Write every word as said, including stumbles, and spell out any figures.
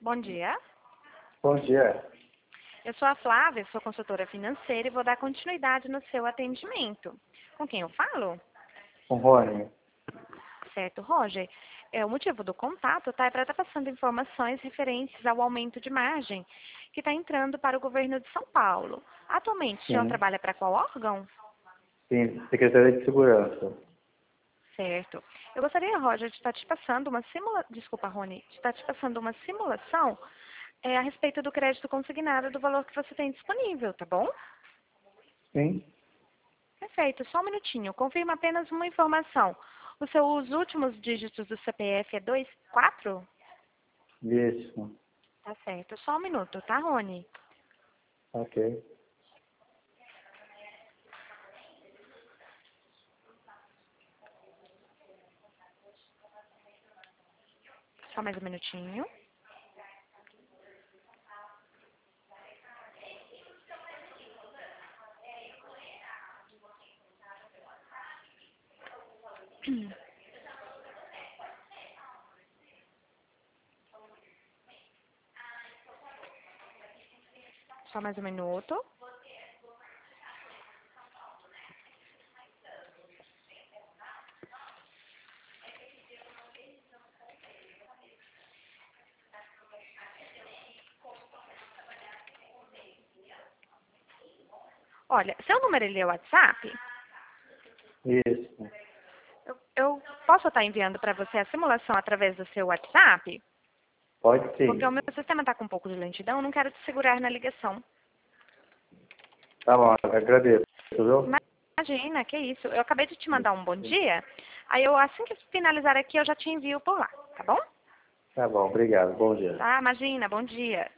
Bom dia. Bom dia. Eu sou a Flávia, sou consultora financeira e vou dar continuidade no seu atendimento. Com quem eu falo? Com Rony. Certo, Roger. É, o motivo do contato tá, é para estar passando informações referentes ao aumento de margem que está entrando para o governo de São Paulo. Atualmente, o senhor Sim. trabalha para qual órgão? Sim, Secretaria de Segurança. Certo. Eu gostaria, Roger, de estar te passando uma simula... Desculpa, Rony, de estar te passando uma simulação é, a respeito do crédito consignado do valor que você tem disponível, tá bom? Sim. Perfeito, só um minutinho. Confirma apenas uma informação. Os seus últimos dígitos do C P F é dois quatro? Isso. Tá certo, só um minuto, tá, Rony? Ok. Só mais um minutinho. Só mais um minuto. Olha, seu número ele é o WhatsApp? Isso. Eu, eu posso estar enviando para você a simulação através do seu WhatsApp? Pode Porque o sim. meu sistema está com um pouco de lentidão, eu não quero te segurar na ligação. Tá bom, eu agradeço, viu? Imagina, que isso. Eu acabei de te mandar um bom dia. Aí eu, assim que finalizar aqui, eu já te envio por lá, tá bom? Tá bom, obrigado. Bom dia. Tá, imagina, bom dia.